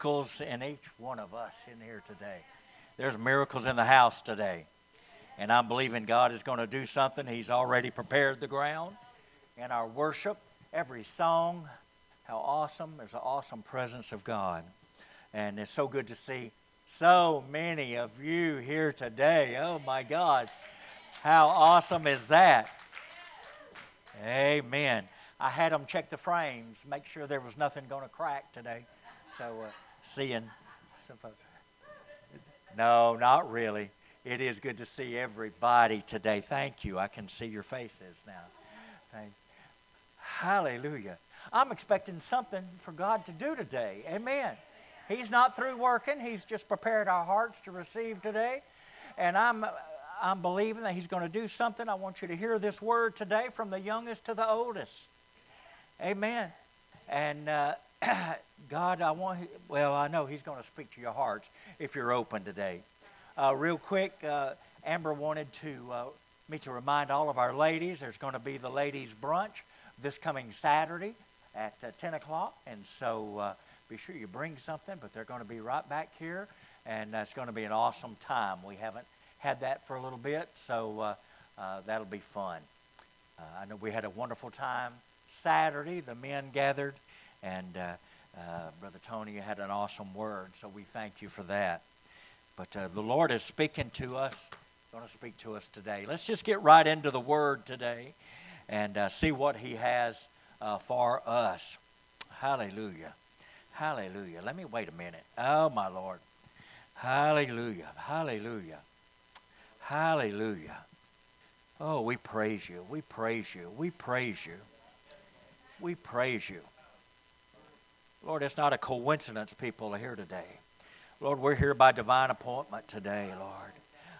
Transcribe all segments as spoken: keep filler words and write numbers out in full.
miracles in each one of us in here today. There's miracles in the house today. And I'm believing God is going to do something. He's already prepared the ground in our worship. Every song, how awesome. There's an awesome presence of God. And it's so good to see so many of you here today. Oh, my gosh. How awesome is that? Amen. I had them check the frames, make sure there was nothing going to crack today. So, uh, seeing some folks. No, not really. It is good to see everybody today. Thank you. I can see your faces now. Thank Hallelujah. I'm expecting something for God to do today. Amen. He's not through working. He's just prepared our hearts to receive today. And I'm I'm believing that He's going to do something. I want you to hear this word today from the youngest to the oldest. Amen. And uh, God, I want, well, I know He's going to speak to your hearts if you're open today. Uh, real quick, uh, Amber wanted to uh, me to remind all of our ladies, there's going to be the ladies' brunch this coming Saturday at uh, ten o'clock. And so uh, be sure you bring something, but they're going to be right back here. And uh, it's going to be an awesome time. We haven't had that for a little bit, so uh, uh, that'll be fun. Uh, I know we had a wonderful time Saturday. The men gathered, and uh, uh, Brother Tony, you had an awesome word, so we thank you for that. But uh, the Lord is speaking to us, going to speak to us today. Let's just get right into the word today and uh, see what He has uh, for us. Hallelujah. Hallelujah. Let me wait a minute. Oh, my Lord. Hallelujah. Hallelujah. Hallelujah. Oh, we praise You. We praise You. We praise You. We praise You. Lord, it's not a coincidence people are here today. Lord, we're here by divine appointment today, Lord.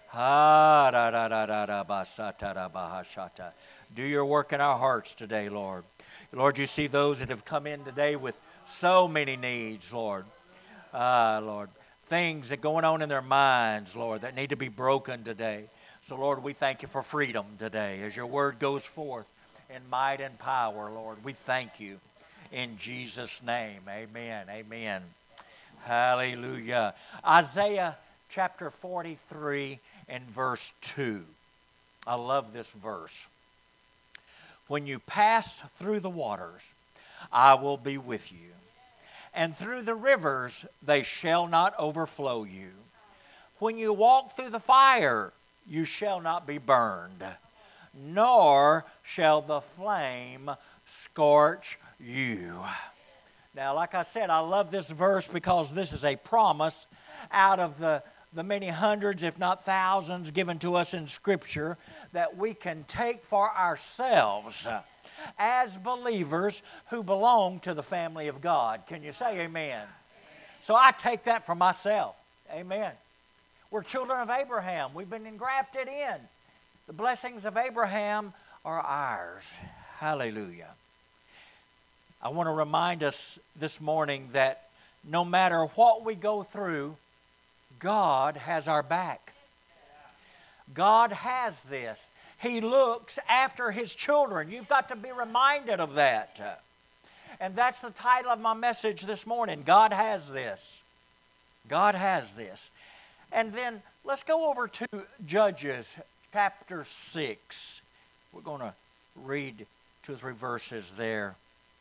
Do Your work in our hearts today, Lord. Lord, You see those that have come in today with so many needs, Lord. Ah, Lord. Things that are going on in their minds, Lord, that need to be broken today. So, Lord, we thank You for freedom today as Your word goes forth in might and power, Lord. We thank You in Jesus' name. Amen. Amen. Hallelujah. Isaiah chapter forty-three and verse two. I love this verse. When you pass through the waters, I will be with you. And through the rivers, they shall not overflow you. When you walk through the fire, you shall not be burned, nor shall the flame scorch you. Now, like I said, I love this verse because this is a promise out of the, the many hundreds, if not thousands, given to us in Scripture that we can take for ourselves as believers who belong to the family of God. Can you say amen? So I take that for myself. Amen. We're children of Abraham. We've been engrafted in. The blessings of Abraham are ours. Hallelujah. I want to remind us this morning that no matter what we go through, God has our back. God has this. He looks after His children. You've got to be reminded of that. And that's the title of my message this morning. God has this. God has this. And then let's go over to Judges chapter six. We're going to read two or three verses there.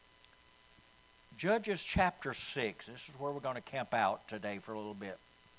Judges chapter six. This is where we're going to camp out today for a little bit.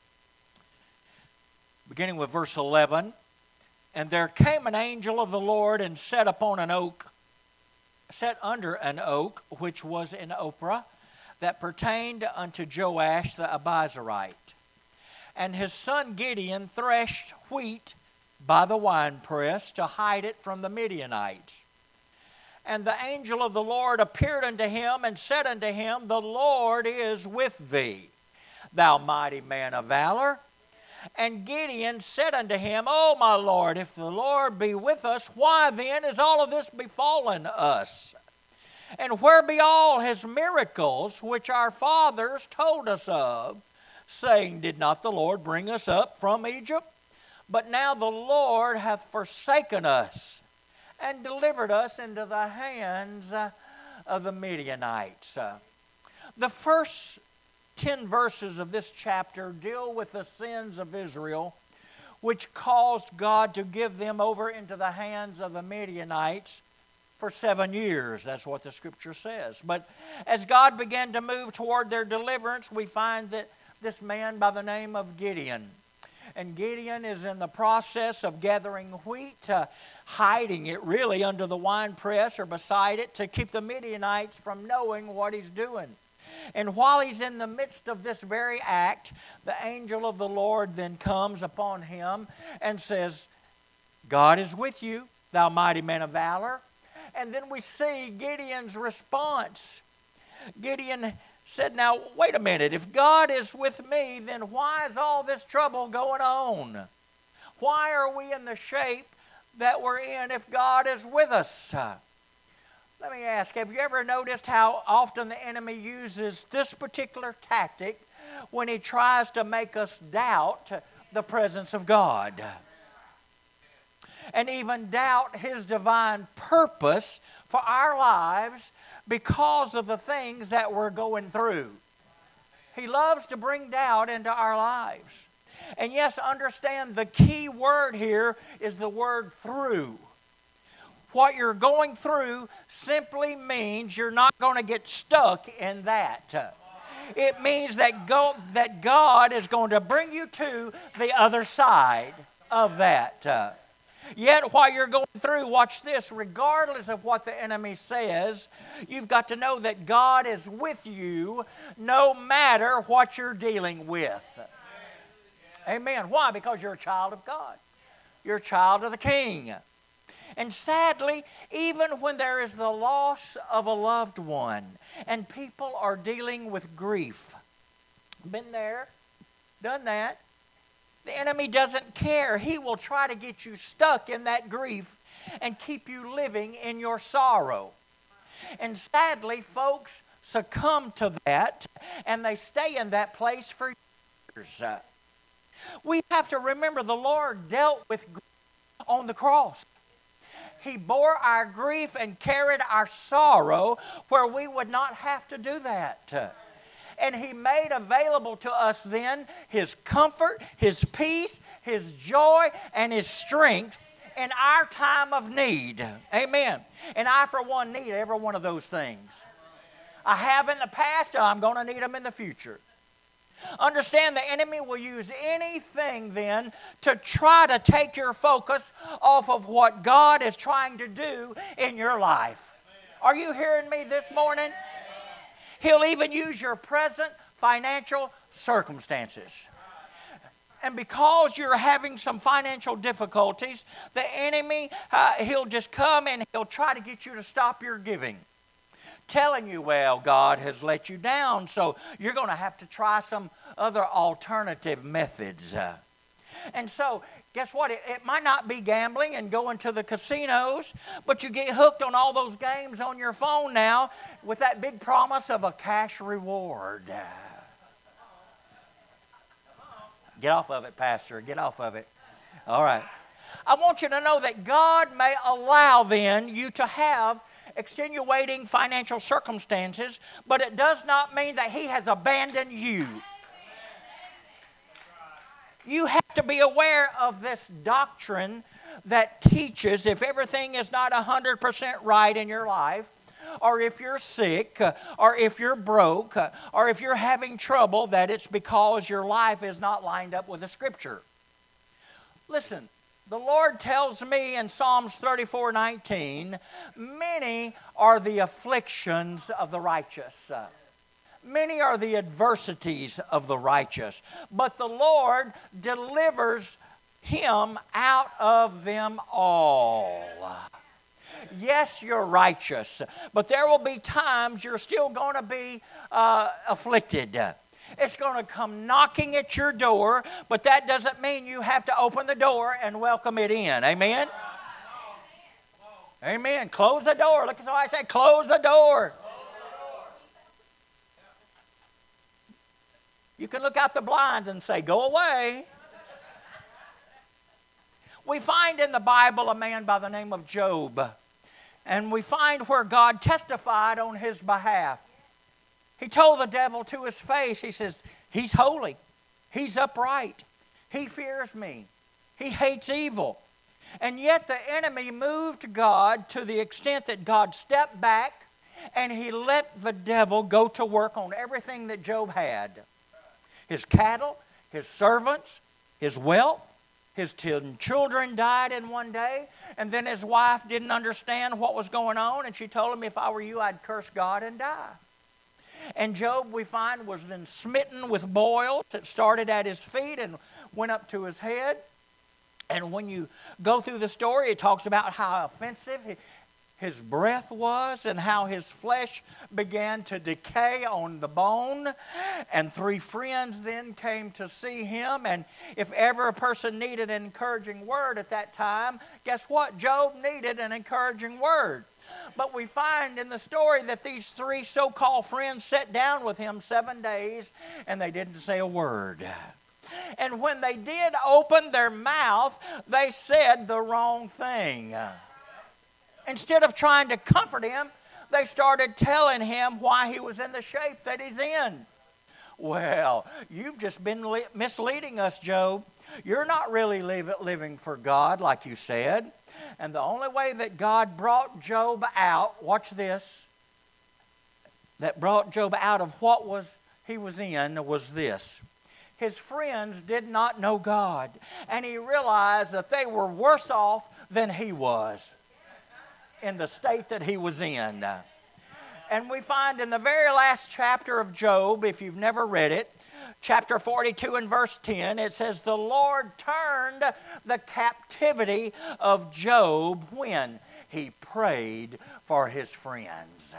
Beginning with verse eleven. And there came an angel of the Lord and sat upon an oak, sat under an oak which was in Ophrah, that pertained unto Joash the Abiezrite. And his son Gideon threshed wheat by the winepress to hide it from the Midianites. And the angel of the Lord appeared unto him and said unto him, The Lord is with thee, thou mighty man of valor. And Gideon said unto him, O my Lord, if the Lord be with us, why then is all of this befallen us? And where be all His miracles which our fathers told us of, saying, Did not the Lord bring us up from Egypt? But now the Lord hath forsaken us and delivered us into the hands of the Midianites. The first ten verses of this chapter deal with the sins of Israel, which caused God to give them over into the hands of the Midianites for seven years. That's what the Scripture says. But as God began to move toward their deliverance, we find that this man by the name of Gideon, and Gideon is in the process of gathering wheat, uh, hiding it really under the winepress or beside it to keep the Midianites from knowing what he's doing. And while he's in the midst of this very act, the angel of the Lord then comes upon him and says, God is with you, thou mighty man of valor. And then we see Gideon's response. Gideon said, now, wait a minute. If God is with me, then why is all this trouble going on? Why are we in the shape that we're in if God is with us? Let me ask, have you ever noticed how often the enemy uses this particular tactic when he tries to make us doubt the presence of God? And even doubt His divine purpose for our lives because of the things that we're going through. He loves to bring doubt into our lives. And yes, understand the key word here is the word through. What you're going through simply means you're not going to get stuck in that. It means that, go, that God is going to bring you to the other side of that. Yet while you're going through, watch this, regardless of what the enemy says, you've got to know that God is with you no matter what you're dealing with. Amen. Why? Because you're a child of God. You're a child of the King. And sadly, even when there is the loss of a loved one and people are dealing with grief, been there, done that, the enemy doesn't care. He will try to get you stuck in that grief and keep you living in your sorrow. And sadly, folks succumb to that and they stay in that place for years. We have to remember the Lord dealt with grief on the cross. He bore our grief and carried our sorrow where we would not have to do that. And He made available to us then His comfort, His peace, His joy, and His strength in our time of need. Amen. And I, for one, need every one of those things. I have in the past, I'm going to need them in the future. Understand the enemy will use anything then to try to take your focus off of what God is trying to do in your life. Are you hearing me this morning? He'll even use your present financial circumstances. And because you're having some financial difficulties, the enemy, uh, he'll just come and he'll try to get you to stop your giving. Telling you, well, God has let you down, so you're going to have to try some other alternative methods. Uh, and so, guess what? It, it might not be gambling and going to the casinos, but you get hooked on all those games on your phone now with that big promise of a cash reward. Get off of it, Pastor. Get off of it. All right. I want you to know that God may allow then you to have extenuating financial circumstances, but it does not mean that He has abandoned you. You have to be aware of this doctrine that teaches if everything is not one hundred percent right in your life, or if you're sick, or if you're broke, or if you're having trouble, that it's because your life is not lined up with the Scripture. Listen, the Lord tells me in Psalms thirty-four nineteen, many are the afflictions of the righteous. Many are the adversities of the righteous, but the Lord delivers him out of them all. Yes, you're righteous, but there will be times you're still going to be uh, afflicted. It's going to come knocking at your door, but that doesn't mean you have to open the door and welcome it in. Amen? Amen. Close the door. Look at somebody say, close the door. You can look out the blinds and say, go away. We find in the Bible a man by the name of Job, and we find where God testified on his behalf. He told the devil to his face, he says, he's holy. He's upright. He fears me. He hates evil. And yet the enemy moved God to the extent that God stepped back and he let the devil go to work on everything that Job had. His cattle, his servants, his wealth, his ten children died in one day. And then his wife didn't understand what was going on, and she told him, if I were you, I'd curse God and die. And Job, we find, was then smitten with boils that started at his feet and went up to his head. And when you go through the story, it talks about how offensive his breath was and how his flesh began to decay on the bone. And three friends then came to see him. And if ever a person needed an encouraging word at that time, guess what? Job needed an encouraging word. But we find in the story that these three so-called friends sat down with him seven days and they didn't say a word. And when they did open their mouth, they said the wrong thing. Instead of trying to comfort him, they started telling him why he was in the shape that he's in. Well, you've just been li- misleading us, Job. You're not really live, living for God like you said. And the only way that God brought Job out, watch this, that brought Job out of what was he was in was this. His friends did not know God, and he realized that they were worse off than he was in the state that he was in. And we find in the very last chapter of Job, if you've never read it, chapter forty-two and verse ten, it says, the Lord turned the captivity of Job when he prayed for his friends.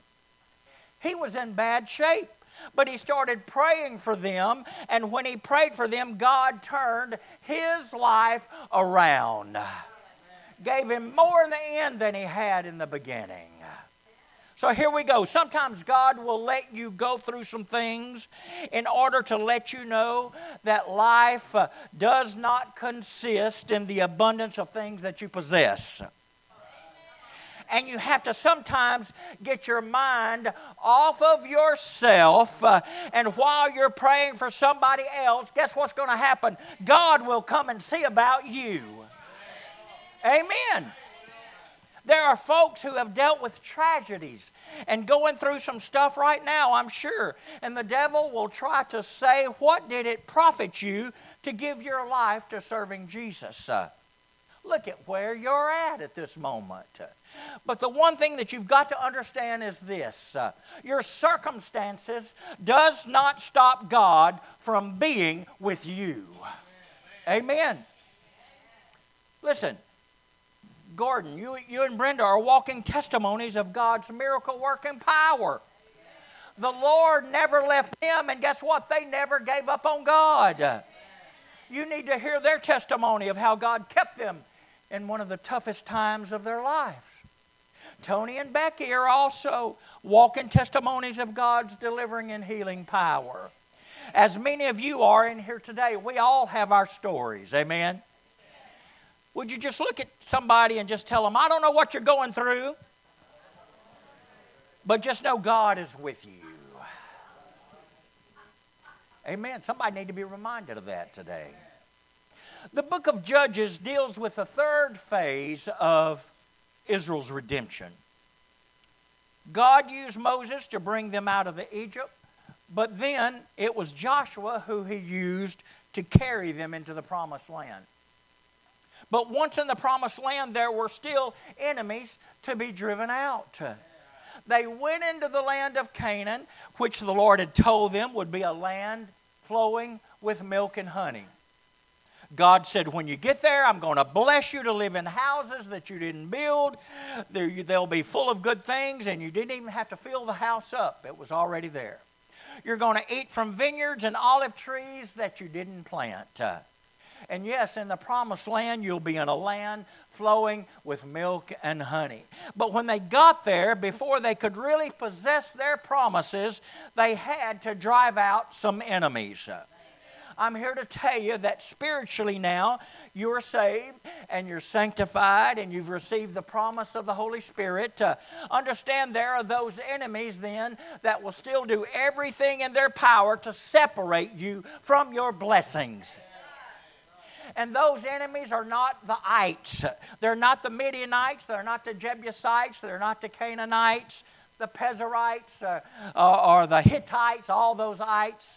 He was in bad shape. But he started praying for them, and when he prayed for them, God turned his life around. Gave him more in the end than he had in the beginning. So here we go. Sometimes God will let you go through some things in order to let you know that life uh, does not consist in the abundance of things that you possess. And you have to sometimes get your mind off of yourself. Uh, and while you're praying for somebody else, guess what's going to happen? God will come and see about you. Amen. There are folks who have dealt with tragedies and going through some stuff right now, I'm sure. And the devil will try to say, what did it profit you to give your life to serving Jesus? Uh, look at where you're at at this moment. But the one thing that you've got to understand is this. Uh, your circumstances does not stop God from being with you. Amen. Listen, Gordon, you, you and Brenda are walking testimonies of God's miracle working power. The Lord never left them, and guess what? They never gave up on God. You need to hear their testimony of how God kept them in one of the toughest times of their lives. Tony and Becky are also walking testimonies of God's delivering and healing power. As many of you are in here today, we all have our stories. Amen? Would you just look at somebody and just tell them, I don't know what you're going through, but just know God is with you. Amen. Somebody need to be reminded of that today. The book of Judges deals with the third phase of Israel's redemption. God used Moses to bring them out of the Egypt, but then it was Joshua who he used to carry them into the promised land. But once in the promised land, there were still enemies to be driven out. They went into the land of Canaan, which the Lord had told them would be a land flowing with milk and honey. God said, when you get there, I'm going to bless you to live in houses that you didn't build. They'll be full of good things, and you didn't even have to fill the house up. It was already there. You're going to eat from vineyards and olive trees that you didn't plant. And yes, in the promised land, you'll be in a land flowing with milk and honey. But when they got there, before they could really possess their promises, they had to drive out some enemies. I'm here to tell you that spiritually now you are saved and you're sanctified and you've received the promise of the Holy Spirit. Uh, understand there are those enemies then that will still do everything in their power to separate you from your blessings. And those enemies are not the ites. They're not the Midianites. They're not the Jebusites. They're not the Canaanites, the Pezerites, uh, or, or the Hittites, all those ites.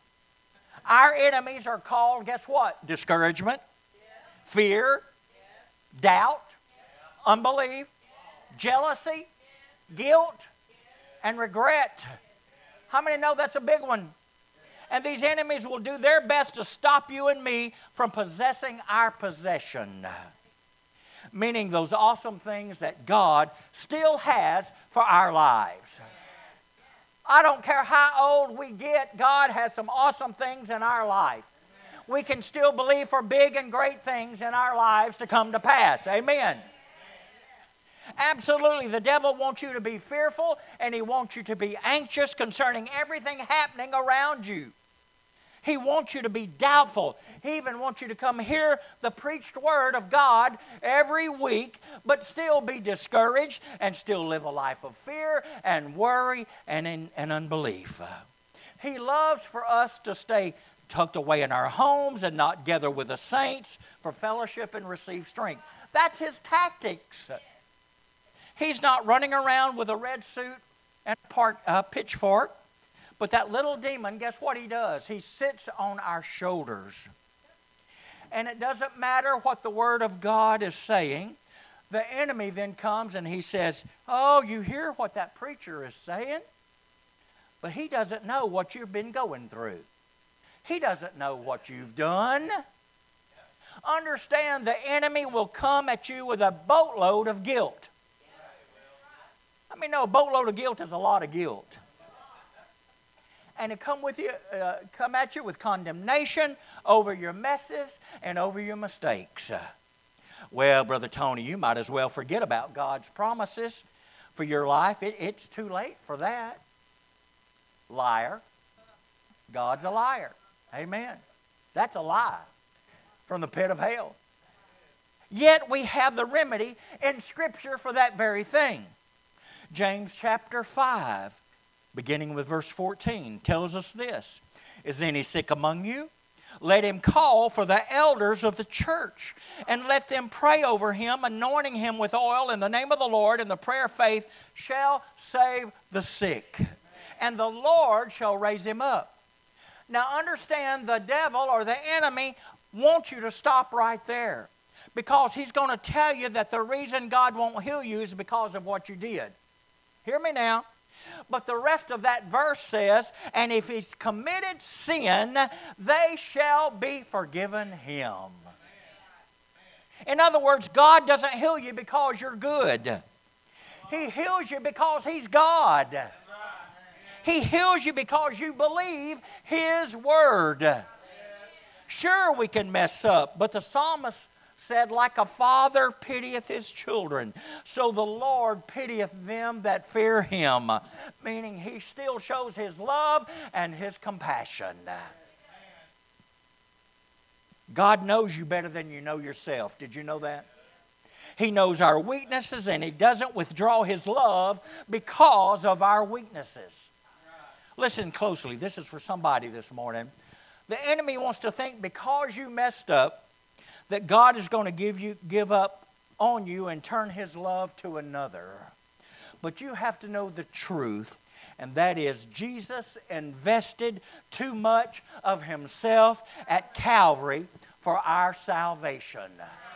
Our enemies are called, guess what? Discouragement, fear, doubt, unbelief, jealousy, guilt, and regret. How many know that's a big one? And these enemies will do their best to stop you and me from possessing our possession. Meaning those awesome things that God still has for our lives. I don't care how old we get, God has some awesome things in our life. We can still believe for big and great things in our lives to come to pass. Amen. Absolutely, the devil wants you to be fearful and he wants you to be anxious concerning everything happening around you. He wants you to be doubtful. He even wants you to come hear the preached word of God every week, but still be discouraged and still live a life of fear and worry and, in, and unbelief. He loves for us to stay tucked away in our homes and not gather with the saints for fellowship and receive strength. That's his tactics. He's not running around with a red suit and part, uh, pitchfork. But that little demon, guess what he does? He sits on our shoulders. And it doesn't matter what the Word of God is saying. The enemy then comes and he says, oh, you hear what that preacher is saying? But he doesn't know what you've been going through. He doesn't know what you've done. Understand, the enemy will come at you with a boatload of guilt. I mean, no, a boatload of guilt is a lot of guilt. And it come with you, uh, come at you with condemnation over your messes and over your mistakes. Uh, well, Brother Tony, you might as well forget about God's promises for your life. It, it's too late for that. Liar. God's a liar. Amen. That's a lie from the pit of hell. Yet we have the remedy in Scripture for that very thing. James chapter five. Beginning with verse fourteen, tells us this. Is any sick among you? Let him call for the elders of the church, and let them pray over him, anointing him with oil in the name of the Lord, and the prayer of faith shall save the sick. And the Lord shall raise him up. Now understand, the devil or the enemy wants you to stop right there, because he's going to tell you that the reason God won't heal you is because of what you did. Hear me now. But the rest of that verse says, and if he's committed sin, they shall be forgiven him. In other words, God doesn't heal you because you're good. He heals you because he's God. He heals you because you believe his word. Sure, we can mess up, but the psalmist said, like a father pitieth his children, so the Lord pitieth them that fear him. Meaning he still shows his love and his compassion. God knows you better than you know yourself. Did you know that? He knows our weaknesses, and he doesn't withdraw his love because of our weaknesses. Listen closely. This is for somebody this morning. The enemy wants to think because you messed up, that God is going to give you, give up on you and turn his love to another. But you have to know the truth, and that is Jesus invested too much of himself at Calvary for our salvation.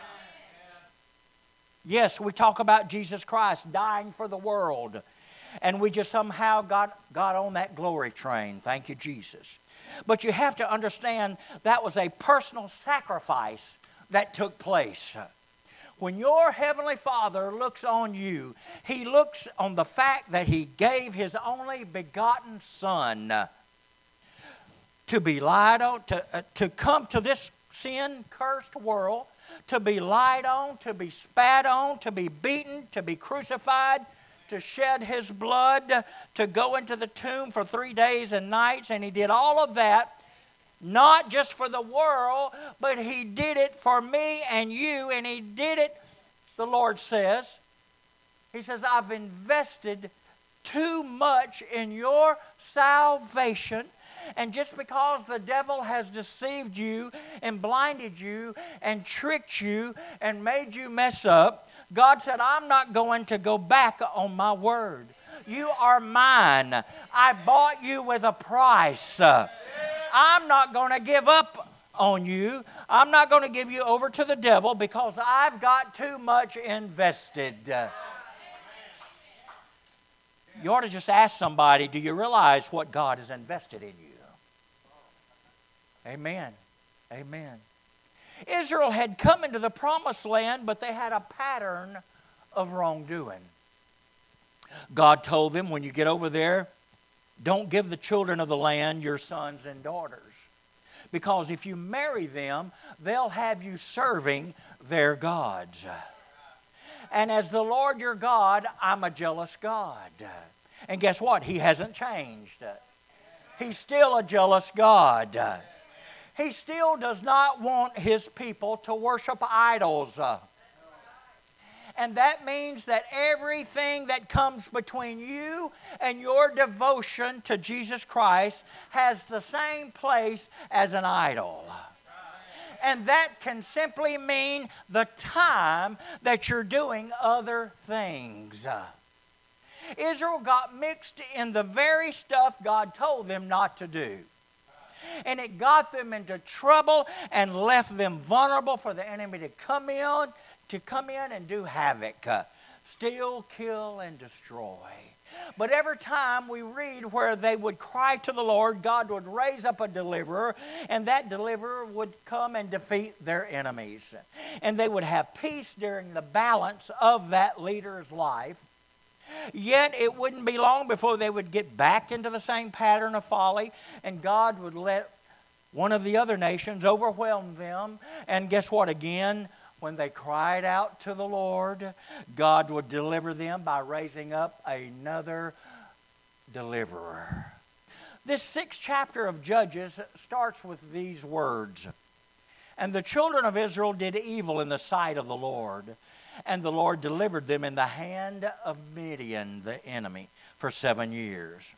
Yes, we talk about Jesus Christ dying for the world, and we just somehow got, got on that glory train. Thank you, Jesus. But you have to understand that was a personal sacrifice that took place. When your Heavenly Father looks on you, he looks on the fact that he gave his only begotten Son to be lied on, to, uh, to come to this sin-cursed world, to be lied on, to be spat on, to be beaten, to be crucified, to shed his blood, to go into the tomb for three days and nights, and he did all of that not just for the world, but He did it for me and you, and He did it, the Lord says. He says, I've invested too much in your salvation. And just because the devil has deceived you and blinded you and tricked you and made you mess up, God said, I'm not going to go back on my word. You are mine. I bought you with a price. I'm not going to give up on you. I'm not going to give you over to the devil because I've got too much invested. You ought to just ask somebody, do you realize what God has invested in you? Amen. Amen. Israel had come into the promised land, but they had a pattern of wrongdoing. God told them, when you get over there, don't give the children of the land your sons and daughters. Because if you marry them, they'll have you serving their gods. And as the Lord your God, I'm a jealous God. And guess what? He hasn't changed. He's still a jealous God. He still does not want His people to worship idols. And that means that everything that comes between you and your devotion to Jesus Christ has the same place as an idol. And that can simply mean the time that you're doing other things. Israel got mixed in the very stuff God told them not to do. And it got them into trouble and left them vulnerable for the enemy to come in, to come in and do havoc, uh, steal, kill, and destroy. But every time we read where they would cry to the Lord, God would raise up a deliverer, and that deliverer would come and defeat their enemies. And they would have peace during the balance of that leader's life. Yet it wouldn't be long before they would get back into the same pattern of folly, and God would let one of the other nations overwhelm them. And guess what? Again, when they cried out to the Lord, God would deliver them by raising up another deliverer. This sixth chapter of Judges starts with these words. And the children of Israel did evil in the sight of the Lord, and the Lord delivered them in the hand of Midian, the enemy, for seven years.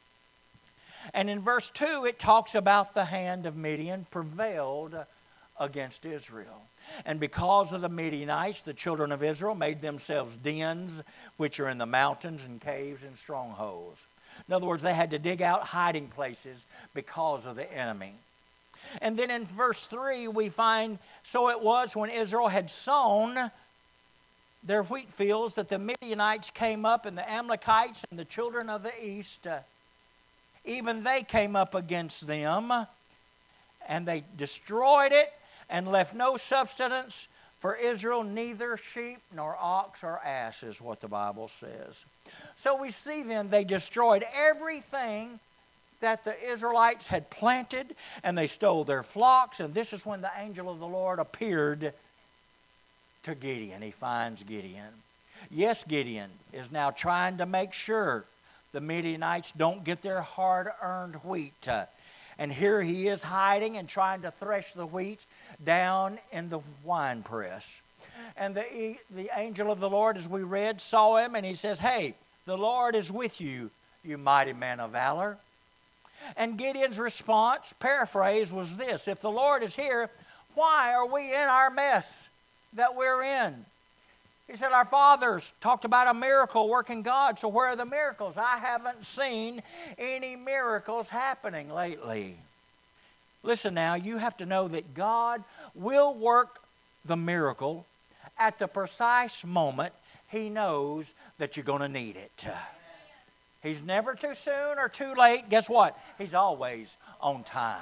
And in verse two, it talks about the hand of Midian prevailed against Israel. And because of the Midianites, the children of Israel made themselves dens, which are in the mountains and caves and strongholds. In other words, they had to dig out hiding places because of the enemy. And then in verse three, we find, so it was when Israel had sown their wheat fields that the Midianites came up, and the Amalekites and the children of the east, uh, even they came up against them, and they destroyed it and left no substance for Israel, neither sheep nor ox or ass, is what the Bible says. So we see then they destroyed everything that the Israelites had planted, and they stole their flocks, and this is when the angel of the Lord appeared to Gideon. He finds Gideon. Yes, Gideon is now trying to make sure the Midianites don't get their hard-earned wheat. Uh, and here he is hiding and trying to thresh the wheat down in the winepress. And the, the angel of the Lord, as we read, saw him, and he says, "Hey, the Lord is with you, you mighty man of valor." And Gideon's response, paraphrase, was this: if the Lord is here, why are we in our mess that we're in? He said, our fathers talked about a miracle working God, so where are the miracles? I haven't seen any miracles happening lately. Listen now, you have to know that God will work the miracle at the precise moment He knows that you're going to need it. He's never too soon or too late. Guess what? He's always on time.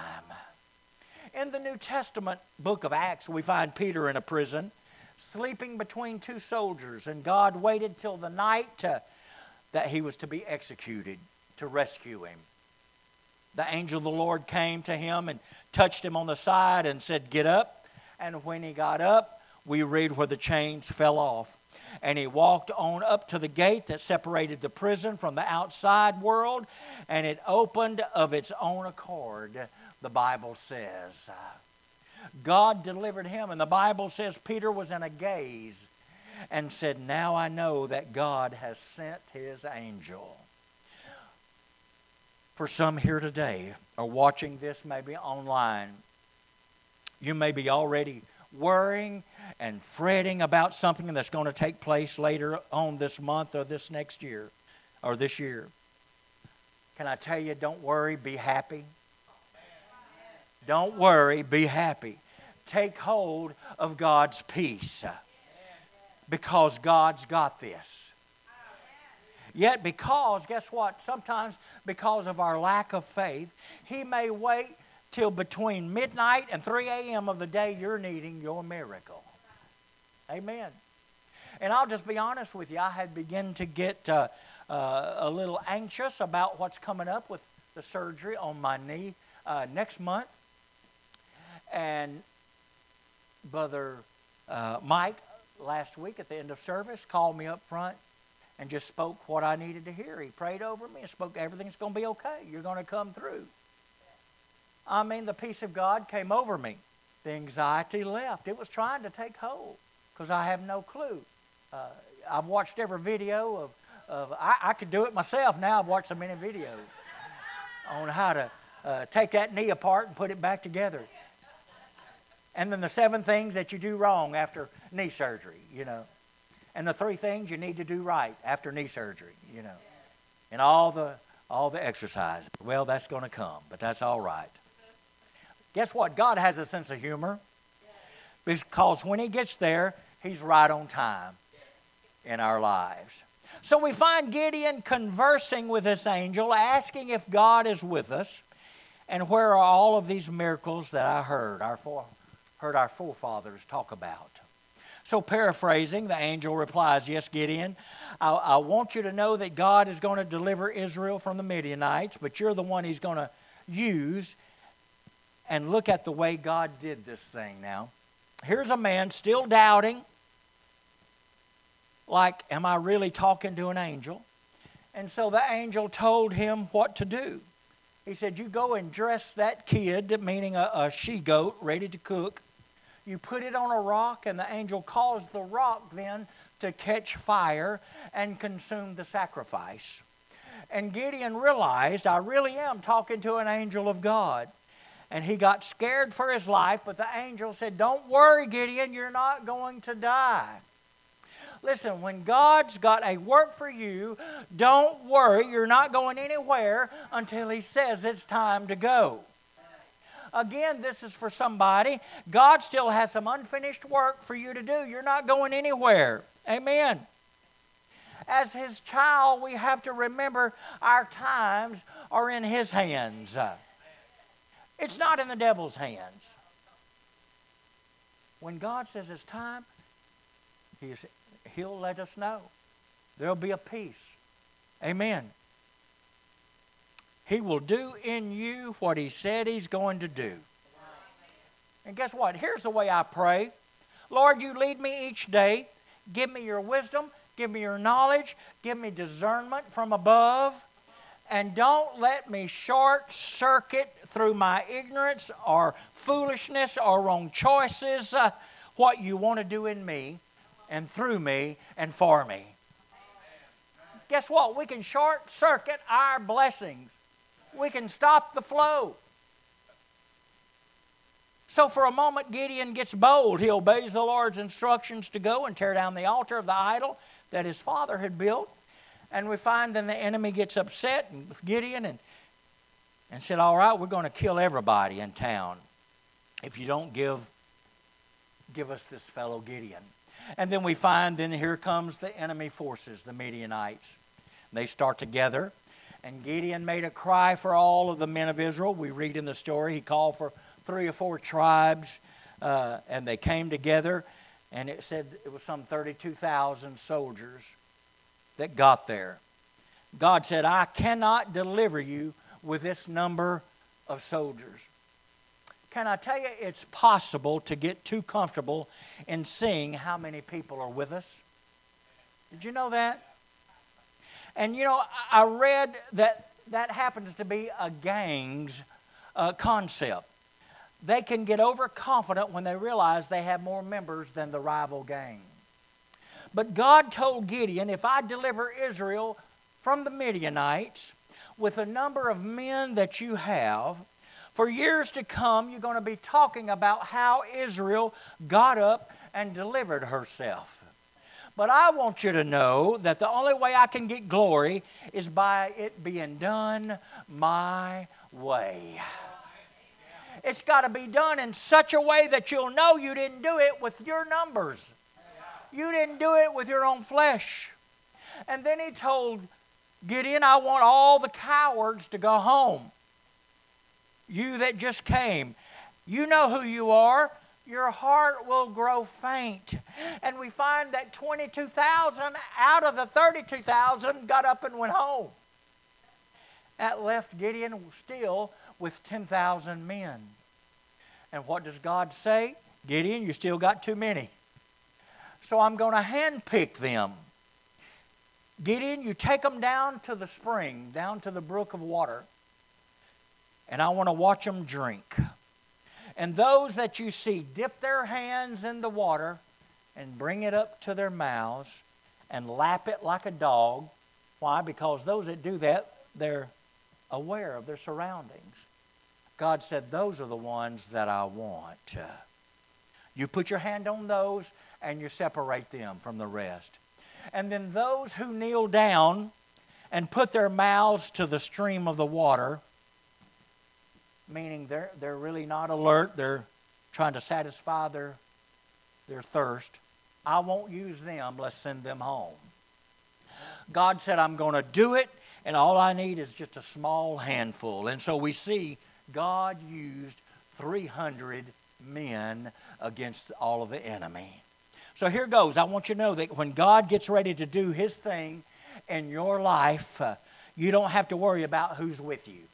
In the New Testament book of Acts, we find Peter in a prison, sleeping between two soldiers, and God waited till the night to, that he was to be executed to rescue him. The angel of the Lord came to him and touched him on the side and said, "Get up." And when he got up, we read where the chains fell off. And he walked on up to the gate that separated the prison from the outside world, and it opened of its own accord the Bible says. God delivered him, and the Bible says Peter was in a gaze and said, now I know that God has sent his angel. For some here today, or watching this maybe online, you may be already worrying and fretting about something that's going to take place later on this month or this next year or this year. Can I tell you, don't worry, be happy. Don't worry, be happy. Take hold of God's peace because God's got this. Yet because, guess what? Sometimes because of our lack of faith, He may wait till between midnight and three a.m. of the day you're needing your miracle. Amen. And I'll just be honest with you, I had begun to get uh, uh, a little anxious about what's coming up with the surgery on my knee uh, next month. And Brother uh, Mike, last week at the end of service, called me up front and just spoke what I needed to hear. He prayed over me and spoke, everything's going to be okay. You're going to come through. I mean, the peace of God came over me. The anxiety left. It was trying to take hold because I have no clue. Uh, I've watched every video of, of I, I could do it myself now. I've watched so many videos on how to uh, take that knee apart and put it back together. And then the seven things that you do wrong after knee surgery, you know. And the three things you need to do right after knee surgery, you know. And all the all the exercise. Well, that's going to come, but that's all right. Guess what? God has a sense of humor. Because when He gets there, He's right on time in our lives. So we find Gideon conversing with this angel, asking if God is with us. And where are all of these miracles that I heard our fore, heard our forefathers talk about? So paraphrasing, the angel replies, yes, Gideon, I, I want you to know that God is going to deliver Israel from the Midianites, but you're the one He's going to use. And look at the way God did this thing now. Here's a man still doubting, like, am I really talking to an angel? And so the angel told him what to do. He said, you go and dress that kid, meaning a, a she-goat, ready to cook. You put it on a rock, and the angel caused the rock then to catch fire and consume the sacrifice. And Gideon realized, I really am talking to an angel of God. And he got scared for his life, but the angel said, don't worry, Gideon, you're not going to die. Listen, when God's got a work for you, don't worry, you're not going anywhere until He says it's time to go. Again, this is for somebody. God still has some unfinished work for you to do. You're not going anywhere. Amen. As His child, we have to remember our times are in His hands. It's not in the devil's hands. When God says it's time, He's, He'll let us know. There'll be a peace. Amen. He will do in you what He said He's going to do. And guess what? Here's the way I pray. Lord, you lead me each day. Give me your wisdom. Give me your knowledge. Give me discernment from above. And don't let me short circuit through my ignorance or foolishness or wrong choices uh, what you want to do in me and through me and for me. Guess what? We can short circuit our blessings. We can stop the flow. So for a moment, Gideon gets bold. He obeys the Lord's instructions to go and tear down the altar of the idol that his father had built. And we find then the enemy gets upset with Gideon and, and said, all right, we're going to kill everybody in town if you don't give, give us this fellow Gideon. And then we find then here comes the enemy forces, the Midianites. They start together. And Gideon made a cry for all of the men of Israel. We read in the story, he called for three or four tribes, uh, and they came together. And it said it was some thirty-two thousand soldiers that got there. God said, I cannot deliver you with this number of soldiers. Can I tell you, it's possible to get too comfortable in seeing how many people are with us. Did you know that? And you know, I read that that happens to be a gang's uh, concept. They can get overconfident when they realize they have more members than the rival gang. But God told Gideon, if I deliver Israel from the Midianites with the number of men that you have, for years to come, you're going to be talking about how Israel got up and delivered herself. But I want you to know that the only way I can get glory is by it being done my way. It's got to be done in such a way that you'll know you didn't do it with your numbers. You didn't do it with your own flesh. And then he told Gideon, I want all the cowards to go home. You that just came, you know who you are. Your heart will grow faint. And we find that twenty-two thousand out of the thirty-two thousand got up and went home. That left Gideon still with ten thousand men. And what does God say? Gideon, you still got too many. So I'm going to handpick them. Gideon, you take them down to the spring, down to the brook of water. And I want to watch them drink. And those that you see dip their hands in the water and bring it up to their mouths and lap it like a dog. Why? Because those that do that, they're aware of their surroundings. God said, those are the ones that I want. You put your hand on those and you separate them from the rest. And then those who kneel down and put their mouths to the stream of the water, meaning they're, they're really not alert, they're trying to satisfy their, their thirst, I won't use them, let's send them home. God said, I'm going to do it, and all I need is just a small handful. And so we see God used three hundred men against all of the enemy. So here goes. I want you to know that when God gets ready to do His thing in your life, uh, you don't have to worry about who's with you.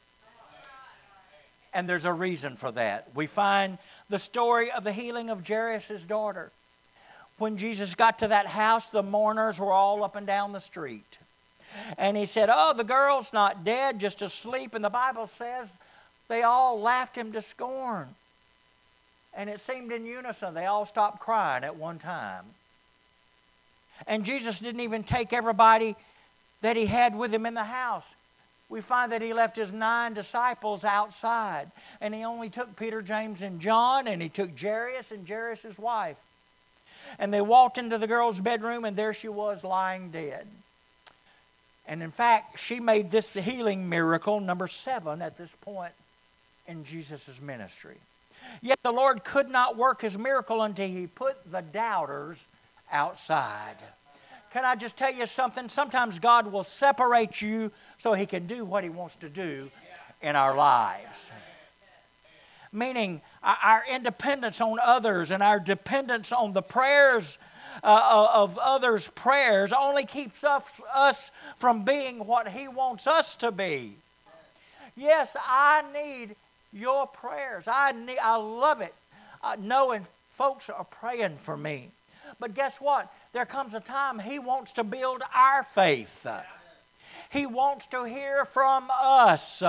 And there's a reason for that. We find the story of the healing of Jairus' daughter. When Jesus got to that house, the mourners were all up and down the street. And he said, oh, the girl's not dead, just asleep. And the Bible says they all laughed him to scorn. And it seemed in unison. They all stopped crying at one time. And Jesus didn't even take everybody that he had with him in the house. We find that he left his nine disciples outside. And he only took Peter, James, and John. And he took Jairus and Jairus' wife. And they walked into the girl's bedroom, and there she was lying dead. And in fact, she made this healing miracle number seven at this point in Jesus' ministry. Yet the Lord could not work His miracle until He put the doubters outside. Can I just tell you something? Sometimes God will separate you so He can do what He wants to do in our lives. Meaning our independence on others and our dependence on the prayers uh, of others' prayers only keeps us, us from being what He wants us to be. Yes, I need your prayers. I need. I love it, uh, knowing folks are praying for me. But guess what? There comes a time He wants to build our faith. He wants to hear from us.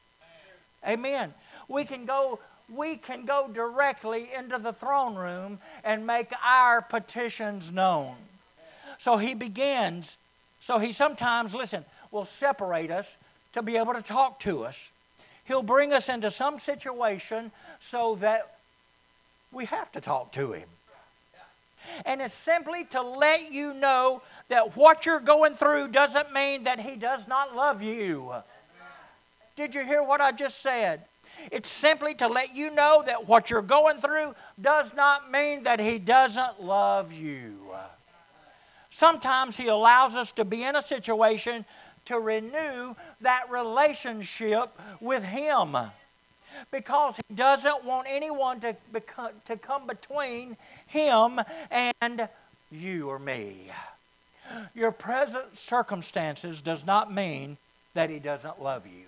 Amen. We can go. We can go directly into the throne room and make our petitions known. So He begins. So He sometimes, listen, will separate us to be able to talk to us. He'll bring us into some situation so that we have to talk to Him. And it's simply to let you know that what you're going through doesn't mean that He does not love you. Did you hear what I just said? It's simply to let you know that what you're going through does not mean that He doesn't love you. Sometimes He allows us to be in a situation to renew that relationship with Him, because He doesn't want anyone to, become, to come between Him and you or me. Your present circumstances does not mean that He doesn't love you.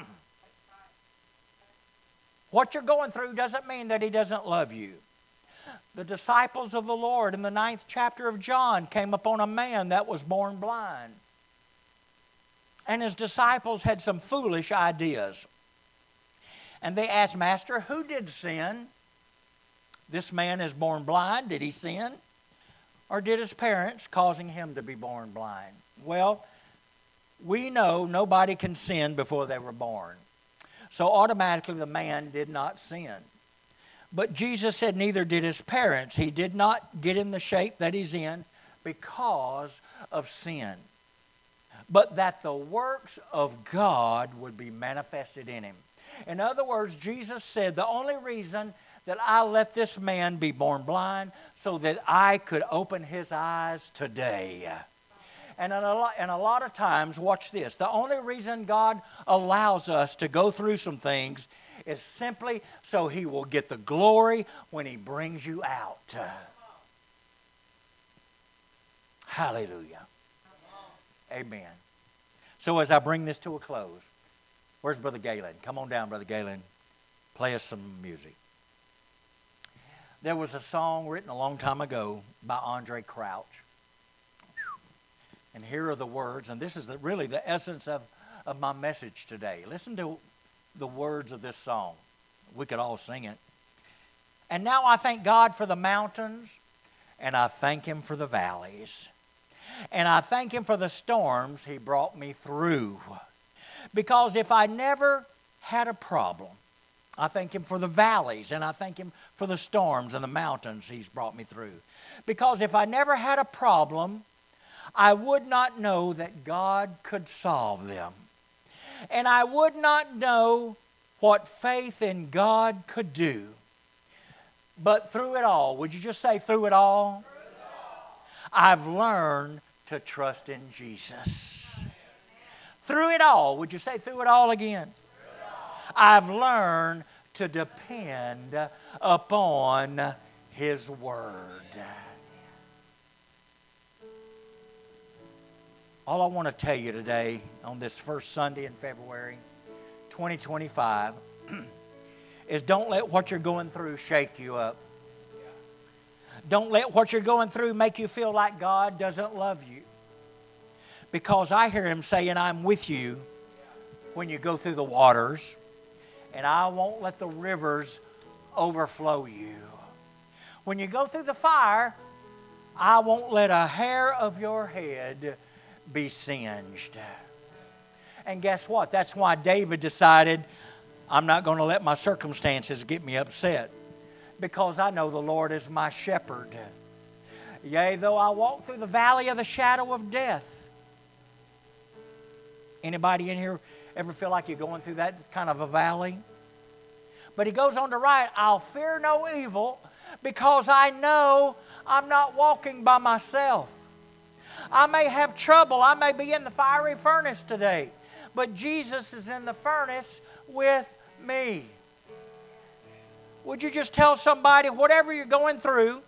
What you're going through doesn't mean that He doesn't love you. The disciples of the Lord in the ninth chapter of John came upon a man that was born blind. And his disciples had some foolish ideas. And they asked, Master, who did sin? This man is born blind. Did he sin? Or did his parents causing him to be born blind? Well, we know nobody can sin before they were born. So automatically the man did not sin. But Jesus said neither did his parents. He did not get in the shape that he's in because of sin. But that the works of God would be manifested in him. In other words, Jesus said, the only reason that I let this man be born blind so that I could open his eyes today. And a lot, and a lot of times, watch this, the only reason God allows us to go through some things is simply so He will get the glory when He brings you out. Hallelujah. Amen. So as I bring this to a close, where's Brother Galen? Come on down, Brother Galen. Play us some music. There was a song written a long time ago by Andre Crouch. And here are the words, and this is the, really the essence of, of my message today. Listen to the words of this song. We could all sing it. And now I thank God for the mountains, and I thank Him for the valleys. And I thank Him for the storms He brought me through. Because if I never had a problem, I thank Him for the valleys, and I thank Him for the storms and the mountains He's brought me through. Because if I never had a problem, I would not know that God could solve them. And I would not know what faith in God could do. But through it all, would you just say through it all? Through it all. I've learned to trust in Jesus. Through it all, would you say through it all again? Through it all. I've learned to depend upon His Word. All I want to tell you today on this first Sunday in February twenty twenty-five is don't let what you're going through shake you up. Don't let what you're going through make you feel like God doesn't love you. Because I hear Him saying, I'm with you when you go through the waters, and I won't let the rivers overflow you. When you go through the fire, I won't let a hair of your head be singed. And guess what? That's why David decided, I'm not going to let my circumstances get me upset, because I know the Lord is my shepherd. Yea, though I walk through the valley of the shadow of death. Anybody in here ever feel like you're going through that kind of a valley? But he goes on to write, I'll fear no evil, because I know I'm not walking by myself. I may have trouble. I may be in the fiery furnace today. But Jesus is in the furnace with me. Would you just tell somebody, whatever you're going through,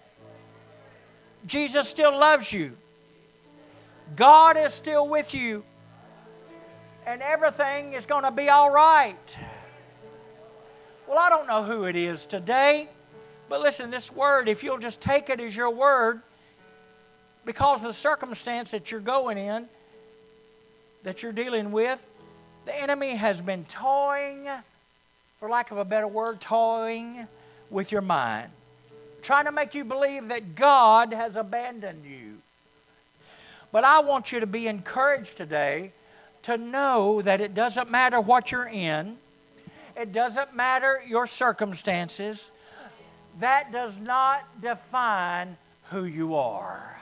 Jesus still loves you. God is still with you. And everything is going to be all right. Well, I don't know who it is today. But listen, this word, if you'll just take it as your word, because of the circumstance that you're going in, that you're dealing with, the enemy has been toying, for lack of a better word, toying with your mind. Trying to make you believe that God has abandoned you. But I want you to be encouraged today to know that it doesn't matter what you're in. It doesn't matter your circumstances. That does not define who you are.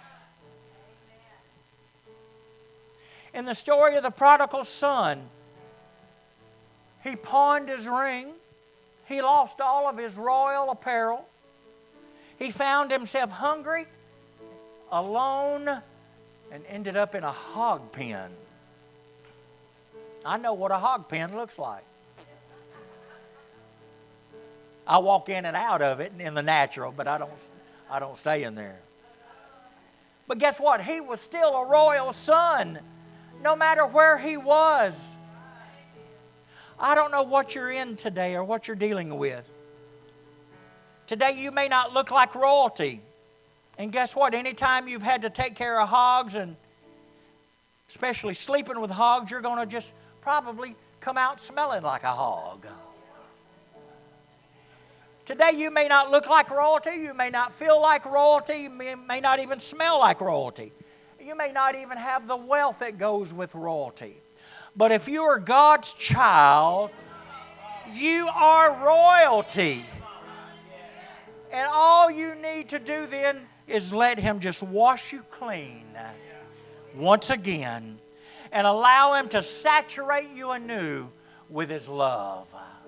In the story of the prodigal son, he pawned his ring. He lost all of his royal apparel. He found himself hungry, alone, and ended up in a hog pen. I know what a hog pen looks like. I walk in and out of it in the natural, but I don't, I don't stay in there. But guess what? He was still a royal son, no matter where he was. I don't know what you're in today or what you're dealing with. Today you may not look like royalty. And guess what? Anytime you've had to take care of hogs, and especially sleeping with hogs, you're going to just probably come out smelling like a hog. Today you may not look like royalty. You may not feel like royalty. You may, may not even smell like royalty. You may not even have the wealth that goes with royalty. But if you are God's child, you are royalty. And all you need to do then is let Him just wash you clean once again and allow Him to saturate you anew with His love.